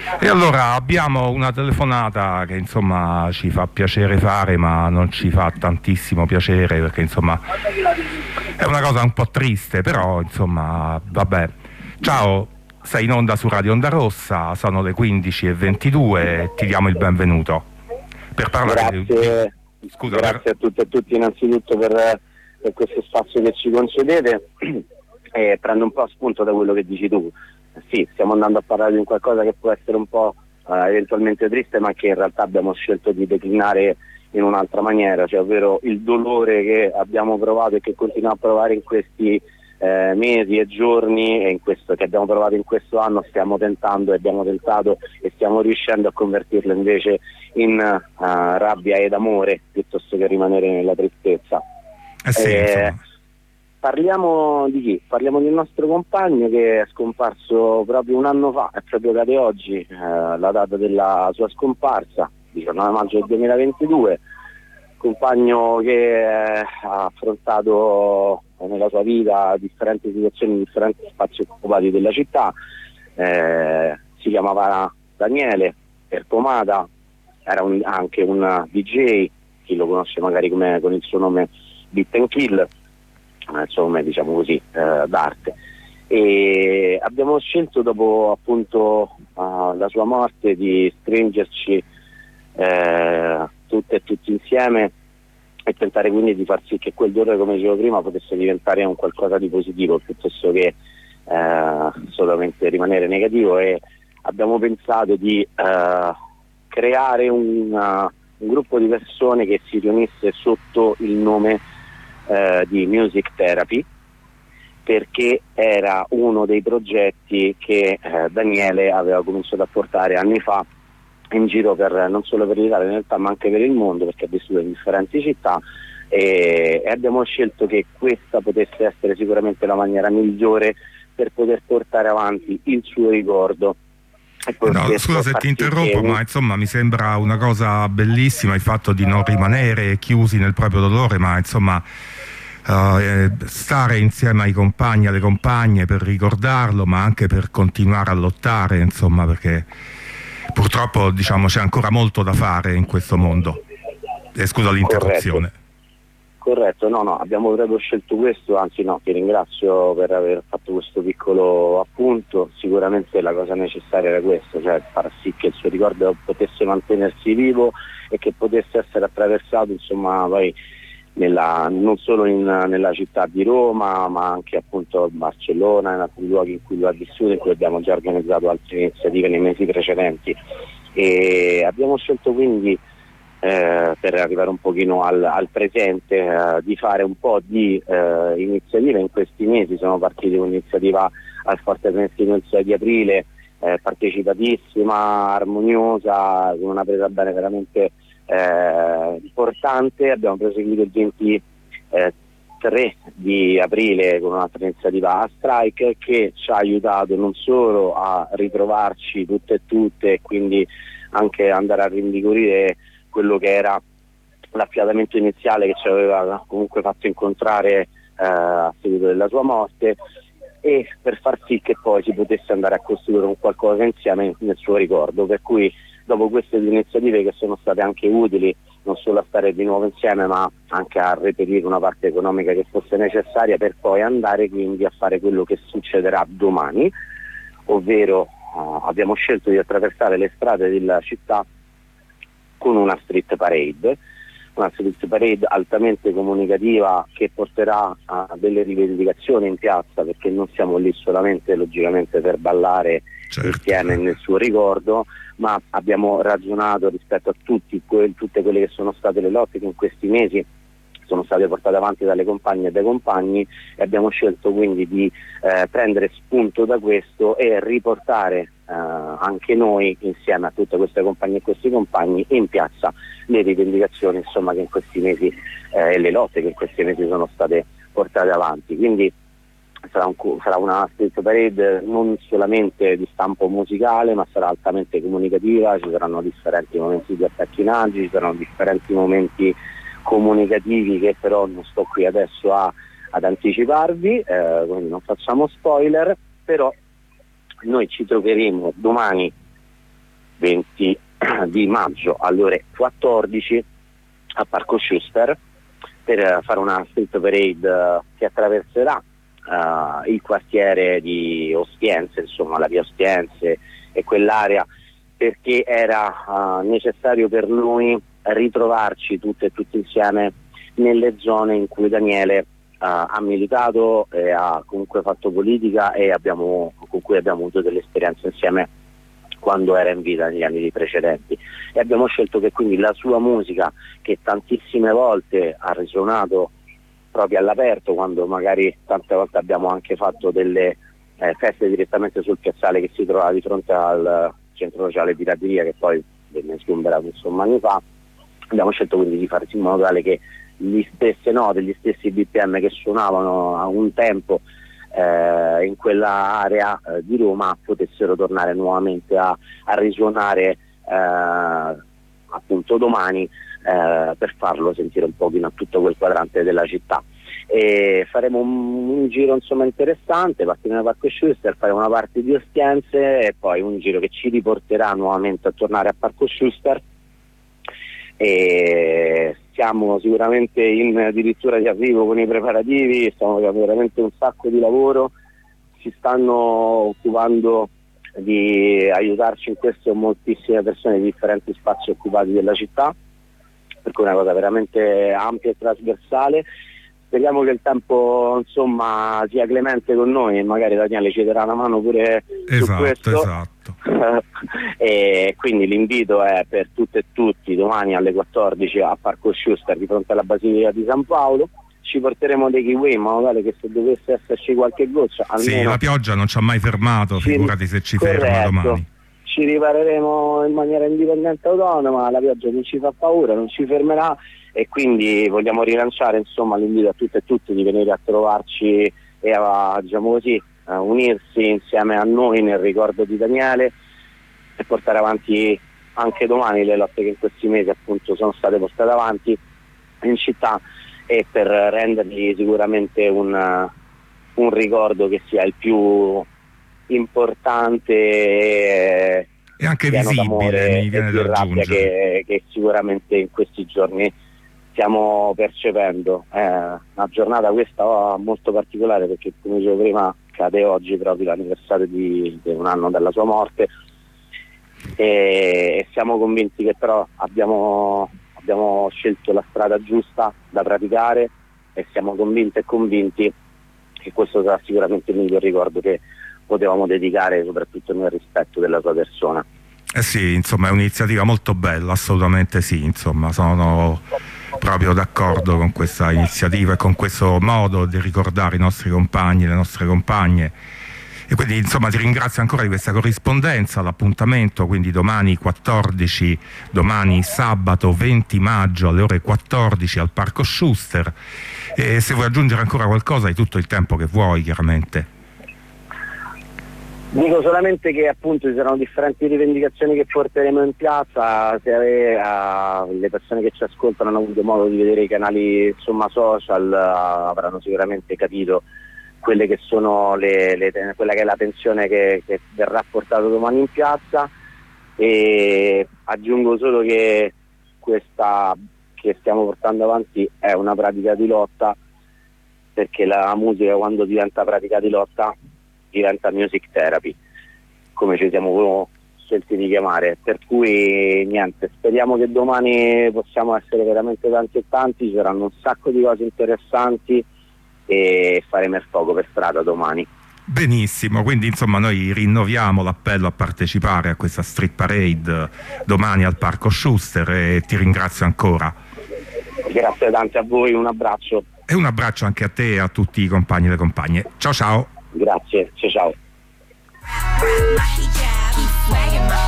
E allora abbiamo una telefonata che insomma ci fa piacere fare, ma non ci fa tantissimo piacere perché insomma è una cosa un po' triste, però insomma vabbè. Ciao, sei in onda su Radio Onda Rossa, sono le 15:22 e ti diamo il benvenuto per parlare Grazie, Scusa, grazie a tutte e tutti innanzitutto per questo spazio che ci concedete e prendo un po' spunto da quello che dici tu. Sì, stiamo andando a parlare di un qualcosa che può essere un po' eventualmente triste, ma che in realtà abbiamo scelto di declinare in un'altra maniera, cioè ovvero il dolore che abbiamo provato e che continuiamo a provare in questi mesi e giorni e che abbiamo provato in questo anno, stiamo tentando e abbiamo tentato e stiamo riuscendo a convertirlo invece in rabbia ed amore piuttosto che rimanere nella tristezza. sì, insomma. Parliamo di chi? Parliamo del nostro compagno che è scomparso proprio un anno fa, è proprio cade oggi la data della sua scomparsa, 19 maggio del 2022, compagno che ha affrontato nella sua vita differenti situazioni in differenti spazi occupati della città. Si chiamava Daniele Erpomata, era anche un DJ, chi lo conosce magari con il suo nome Beat and Kill, il suo nome diciamo così d'arte, e abbiamo scelto dopo appunto la sua morte di stringerci tutte e tutti insieme e tentare quindi di far sì che quel dolore, come dicevo prima, potesse diventare un qualcosa di positivo piuttosto che solamente rimanere negativo, e abbiamo pensato di creare un gruppo di persone che si riunisse sotto il nome di Music Therapy, perché era uno dei progetti che Daniele aveva cominciato a portare anni fa in giro non solo per l'Italia in realtà, ma anche per il mondo, perché ha vissuto in differenti città, e abbiamo scelto che questa potesse essere sicuramente la maniera migliore per poter portare avanti il suo ricordo. No, scusa se ti interrompo, ma insomma mi sembra una cosa bellissima il fatto di non rimanere chiusi nel proprio dolore, ma insomma stare insieme ai compagni, alle compagne per ricordarlo, ma anche per continuare a lottare, insomma, perché purtroppo diciamo c'è ancora molto da fare in questo mondo. Scusa l'interruzione. Corretto, no, abbiamo proprio scelto questo, anzi no, ti ringrazio per aver fatto questo piccolo appunto. Sicuramente la cosa necessaria era questa, cioè far sì che il suo ricordo potesse mantenersi vivo e che potesse essere attraversato insomma poi non solo nella città di Roma, ma anche appunto a Barcellona, in altri luoghi in cui lo ha vissuto, in cui abbiamo già organizzato altre iniziative nei mesi precedenti, e abbiamo scelto quindi per arrivare un pochino al presente, di fare un po' di iniziative in questi mesi. Sono partiti con un'iniziativa al Forte Trentino il 6 di aprile, partecipatissima, armoniosa, con una presa bene veramente importante. Abbiamo proseguito il 23 di aprile con un'altra iniziativa a Strike, che ci ha aiutato non solo a ritrovarci tutte e quindi anche andare a rinvigorire quello che era l'affiatamento iniziale che ci aveva comunque fatto incontrare a seguito della sua morte, e per far sì che poi si potesse andare a costruire un qualcosa insieme nel suo ricordo. Per cui dopo queste iniziative, che sono state anche utili non solo a stare di nuovo insieme, ma anche a reperire una parte economica che fosse necessaria, per poi andare quindi a fare quello che succederà domani, ovvero abbiamo scelto di attraversare le strade della città con una street parade altamente comunicativa, che porterà a delle rivendicazioni in piazza, perché non siamo lì solamente logicamente per ballare insieme nel suo ricordo, ma abbiamo ragionato rispetto a tutte quelle che sono state le lotte che in questi mesi sono state portate avanti dalle compagne e dai compagni, e abbiamo scelto quindi di prendere spunto da questo e riportare anche noi, insieme a tutte queste compagne e questi compagni, in piazza le rivendicazioni insomma che in questi mesi e le lotte che in questi mesi sono state portate avanti. Quindi sarà una street parade non solamente di stampo musicale, ma sarà altamente comunicativa. Ci saranno differenti momenti di accattinaggi, ci saranno differenti momenti comunicativi che però non sto qui adesso ad anticiparvi, quindi non facciamo spoiler. Però noi ci troveremo domani 20 di maggio alle ore 14 a Parco Schuster per fare una street parade che attraverserà il quartiere di Ostiense, insomma la via Ostiense e quell'area, perché era necessario per noi ritrovarci tutte e tutti insieme nelle zone in cui Daniele ha militato e ha comunque fatto politica e con cui abbiamo avuto delle esperienze insieme quando era in vita negli anni precedenti, e abbiamo scelto che quindi la sua musica, che tantissime volte ha risuonato proprio all'aperto, quando magari tante volte abbiamo anche fatto delle feste direttamente sul piazzale che si trova di fronte al centro sociale Pirateria, che poi venne sgomberato insomma anni fa, abbiamo scelto quindi di fare in modo tale che gli stesse note, gli stessi BPM che suonavano a un tempo in quella area di Roma potessero tornare nuovamente a risuonare appunto domani, per farlo sentire un pochino a tutto quel quadrante della città. E faremo un giro insomma interessante, partiremo da Parco Schuster, faremo una parte di Ostiense e poi un giro che ci riporterà nuovamente a tornare a Parco Schuster, e siamo sicuramente addirittura di arrivo con i preparativi, stiamo facendo veramente un sacco di lavoro, si stanno occupando di aiutarci in questo moltissime persone di differenti spazi occupati della città, per cui è una cosa veramente ampia e trasversale. Speriamo che il tempo insomma sia clemente con noi e magari Daniele ci darà una mano pure su questo. Esatto. E quindi l'invito è per tutte e tutti domani alle 14 a Parco Schuster di fronte alla Basilica di San Paolo. Ci porteremo dei kiwi in modo tale che se dovesse esserci qualche goccia almeno... Sì, la pioggia non ci ha mai fermato, figurati se ci ferma domani. Ci ripareremo in maniera indipendente e autonoma, la pioggia non ci fa paura, non ci fermerà, e quindi vogliamo rilanciare insomma l'invito a tutte e tutti di venire a trovarci e a, diciamo così, a unirsi insieme a noi nel ricordo di Daniele e portare avanti anche domani le lotte che in questi mesi appunto sono state portate avanti in città, e per rendergli sicuramente un ricordo che sia il più importante e anche visibile, mi viene da aggiungere, che sicuramente in questi giorni stiamo percependo. Una giornata questa molto particolare perché, come dicevo prima, cade oggi proprio l'anniversario di un anno dalla sua morte, e siamo convinti che però abbiamo scelto la strada giusta da praticare, e siamo convinti e convinti che questo sarà sicuramente il miglior ricordo che potevamo dedicare, soprattutto nel rispetto della sua persona. Sì, insomma è un'iniziativa molto bella, assolutamente sì, insomma sono proprio d'accordo con questa iniziativa e con questo modo di ricordare i nostri compagni, le nostre compagne, e quindi insomma ti ringrazio ancora di questa corrispondenza. L'appuntamento quindi domani 14, domani sabato 20 maggio alle ore 14 al Parco Schuster, e se vuoi aggiungere ancora qualcosa hai tutto il tempo che vuoi, chiaramente. Dico solamente che appunto ci saranno differenti rivendicazioni che porteremo in piazza. Se le persone che ci ascoltano hanno avuto modo di vedere i canali insomma social, avranno sicuramente capito quelle che sono quella che è la tensione che verrà portata domani in piazza, e aggiungo solo che questa che stiamo portando avanti è una pratica di lotta, perché la musica quando diventa pratica di lotta diventa music therapy, come ci siamo scelti di chiamare, per cui niente, speriamo che domani possiamo essere veramente tanti e tanti, ci saranno un sacco di cose interessanti e faremo il fuoco per strada domani. Benissimo, quindi insomma noi rinnoviamo l'appello a partecipare a questa street parade domani al Parco Schuster, e ti ringrazio ancora. Grazie tanto a voi, un abbraccio. E un abbraccio anche a te e a tutti i compagni e le compagne. Ciao ciao. Grazie, ciao ciao.